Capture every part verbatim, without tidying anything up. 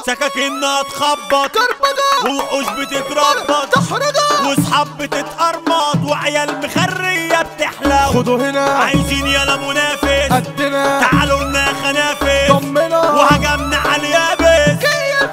سكاكينها تخبط ووحوش بتتربط واصحاب بتتقرمط وعيال مخرية بتحلو. خدوا هنا عايزين يلا منافس قدنا، تعالوا لنا خنافس طمنا وهجمنا على اليابس.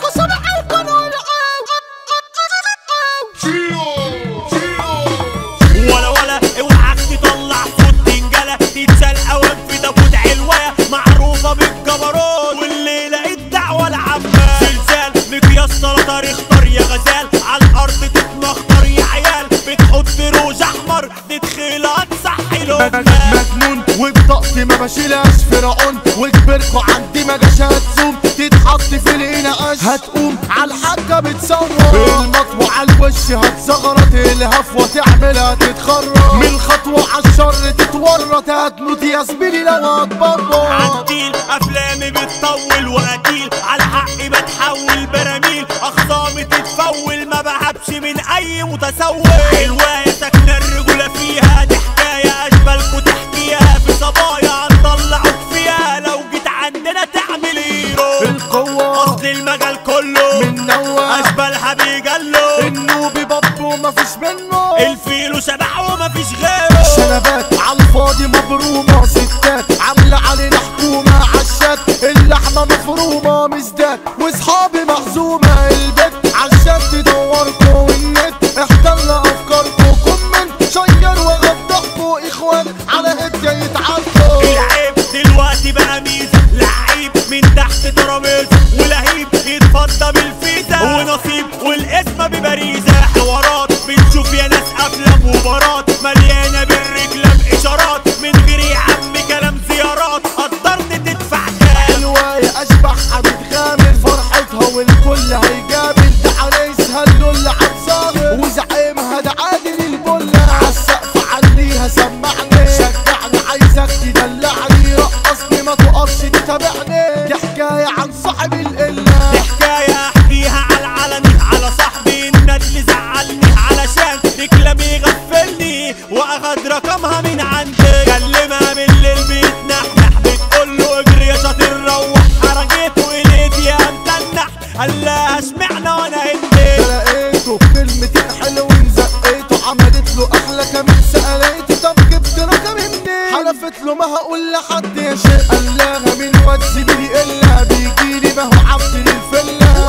ولا ولا اوعك تطلع صوت تنجلة تتسال اوام في تابوت علوية معروفة بالجبروت والليلة الدعوة العامة. زلزال مقياس سلطة اختار يا غزال على الارض تتمخطر يا عيال بتحط روج احمر تدخيلات صحي لقمة. مجنون وبطاقتي ما بشيلهاش فرعون وكبركوا عندي ما جاش هتزوم تتحط في الانقاش هتقوم على الحاجة بتصور المطوة على الوش هتزغرط الهفوة تعملها تتخرج من الخطوة عالشر تتورط هتموت يا زميلي لو هتبرر. عالديل افلامي بتطول وقتيل على حقي بتحول براميل اخصامي تتفول ما بهبش من اي متسول. حلواية ساكنة الرجولة فيها دي حكاية اشبالكوا تحكيها في صبايا هنطلعوك فيها لو جيت عندنا تعمل هيرو. القوة اصل المجال كله من نوع اشبالها بيجلو النوبي بابو مفيش منه الفيلو شبح ومفيش غيره. شنبات عالفاضي مبرومة ستات عاملة علينا حكومة عالشات اللحمة مفرومة مزداد واصحابي محزومة البيت عالشات تدوركوا والنت احتل افكاركوا كومنت شير وغضحكوا اخوان على هدية يتعاركوا. العيب دلوقتي بقى ميزة لعيب من تحت ترابيزة ولهيب يتفضى بالفيزا ونصيب والاسم ببريزة حوارات بنشوف يا ناس افلام وبارات مليانة بالرجلة اشارات من غير يا عم كلام زيارات قدرت تدفع كام. حلواية اشبح بتغامر فرحتها والكل هيجابل ده عريسها اللول عالصاغر وزعيمها ده عادل البلة عالسقف عليها سمعني شجعني عايزك تدلعني رقصني ما تقفش تتابعني دي حكاية عن صاحب القلة دي حكاية احكيها على العلني على صاحبي الندل زعلني علشان رجلة يغفلني واخد رقمها من عندي كلمها بالليل بيتنحنح بتقوله اجري يا شاطر روح حرجيته اليد يا متنح قال لها اشمعنى وانا هندي لقيته بكلمتين حلوين زقيته عملت له احلى كمان سألته طب جبت رقم منين حلفت له ما هقول لحد يا شيخ قال لها من واد زميلي الا بيجيلي ما هو عبد للفله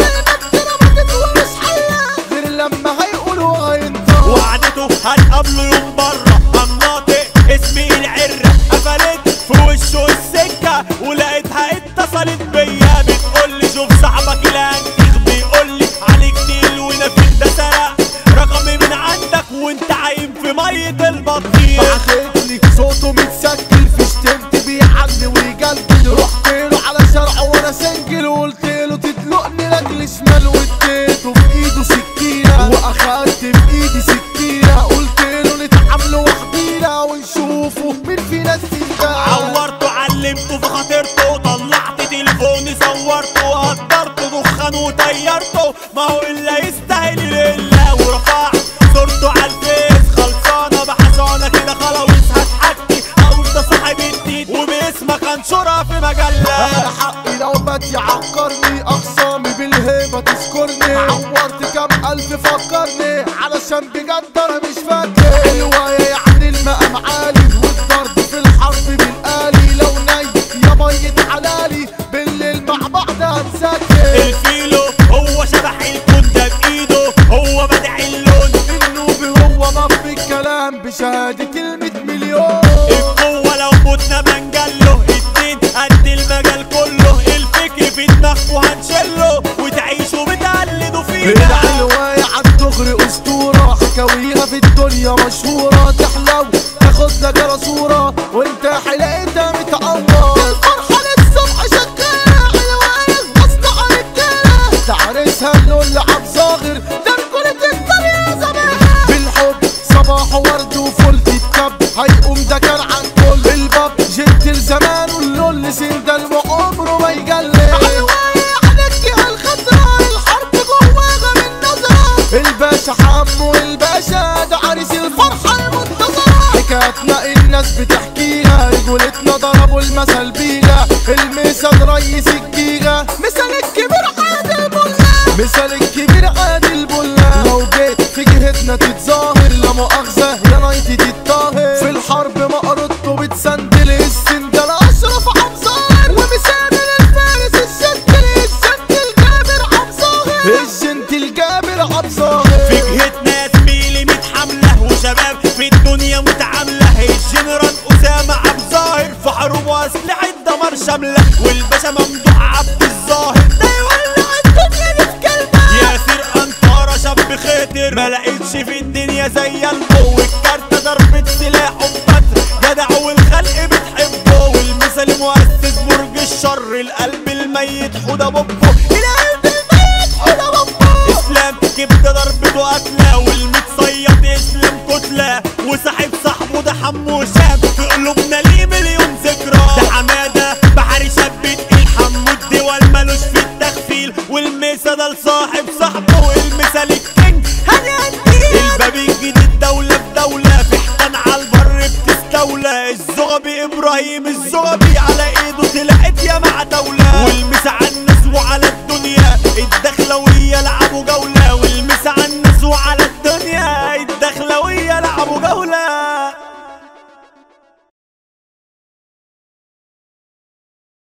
غير لما هيقولوا هينطق وعدته هنقابله يوم بره مناطق اسمي العرة قفلت في وشه السكة ولقيتها اتصلت بيا بتقولي شوف صاحبك الانتيخ بيقولي عليك تقيل ونفيخ ده سرق رقمي من عندك وانت عايم في مية البطيخ. بعتلك صوته متسجل في شتمت بيعلي ويجلجل رحت له على شرعه وانا سنجل وقلت له تدلقني لاجل شمال واديته في ايده سكينة واخدت بايدي سكينة قلت له نتعاملوا وحدينا ونشوفوا مين فينا السندان. عورته علمته في خاطرته طلعت تليفوني صورته قدرته دخان وطيرته ما هو الا يستاهل الا ورفعت صورته على الفيس خلصانه بحصانه كده خلاص هتحكي اقول ده صاحب الدين وباسمك انشرها في مجله. انا حقي لو مات يعكرني اخصامي بالهيبه تذكرني عورت كام الف فكرني علشان بجد انا مش فاكر حلوايه يعني المقام عالي والضرب في الحرب بالآلي لو نايم يا ميت حلالي بالليل مع بعض هنسكر. الفيلو هو شبح الكون ده بايده هو بدع اللون النوبي هو مف الكلام بشهاده المية مليون القوه لو متنا منجله اتنين قد المجال كله الفكر في دماغكوا هنشله وتعيشوا بتقلدوا فينا. الحلواية عالدغري اسطورة حكاويها في الدنيا مشهورة تحلو تاخد لك صورة وانت حلقتها متعورة الفرحة للصبح شكالة حلواية مصنع رجالة تعرسها اللول عب صاغر ده رجولة الدنيا زمان بالحب صباح ورد وفل تتكب هيقوم ده كان عن كل الباب جبت الزمان واللول سندل وعمره ما يجلي حلواية عليك الخضراء الحرب جواها من نظرة الباشا حمو الباشا ده عريس الفرحة المنتظرة حكايتنا الناس بتحكيها رجولتنا ضربوا المثل بيها المثل ريس الجيجا مثل الكبير حياة مؤاخذة يا نايتي الطاهر في الحرب مقرطه بتسندل السندل اشرف عبزار ومثال الفارس الجنتل الجنتل جابر عبزار الجنتل جابر عبزار في جهتنا يا زميلي ميت حملة وشباب في الدنيا متعاملة الجنرال أسامة عبد الظاهر في حروب وأسلحة دمار شاملة والباشا ممدوح عبد الظاهر ده يولع الدنيا دي في كلمة ياسر أنطارة شاب خاطر ما لقيتش في الدنيا زي قلبه والكارتة ضربة سلاح وبطر جدع والخلق بتحبه والمثل مؤسس برج الشر القلب الميت حوده بوبه القلب الميت حوده بوبه اسلام كبده ضربته قتله والمتصيد اسلام كتله وصاحب صاحبه ده حمو شاب في قلوبنا ليه مليون ذكرى ده حماده بحري شاب تقيل حمو الدول مالوش في التغفيل والميسا ده لصاحب صاحبه والمثال الكينج هاني هنديل الباب الجديد دولة في دولة في حيطان على البر بتستولى الزغبي ابراهيم الزغبي على ايده طلعت يا مع دولة والمسا على الناس وعلى الدنيا الدخلوية لعبوا جولة والمسا على الناس وعلى الدنيا الدخلوية لعبوا جولة.